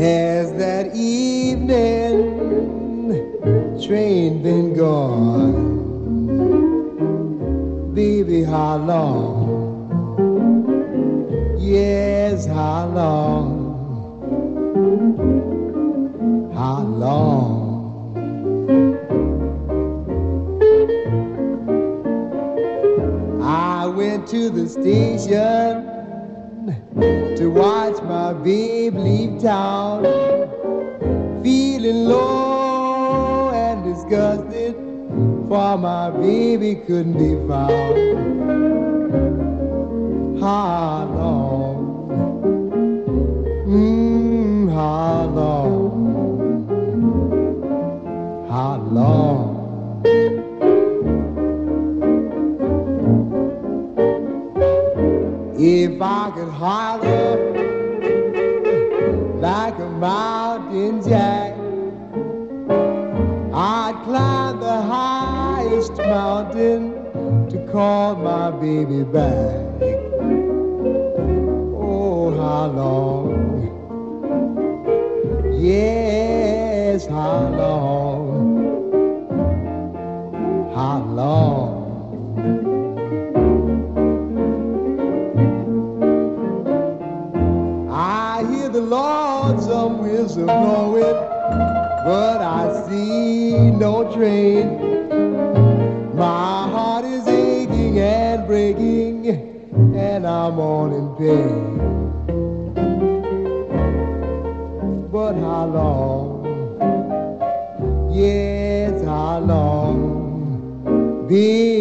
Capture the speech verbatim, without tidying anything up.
Has that evening train been gone? Baby, how long? Yes, how long? How long? I went to the station to watch my babe leave town, feeling low and disgusted, for my baby couldn't be found. How long? Mmm, how long? How long? If I could holler like a mountain jack, I'd climb the highest mountain to call my baby back. Oh, how long? Yes, how long? How long? The Lord's some whistle blowing, but I see no train. My heart is aching and breaking, and I'm all in pain. But how long? Yes, how long? Be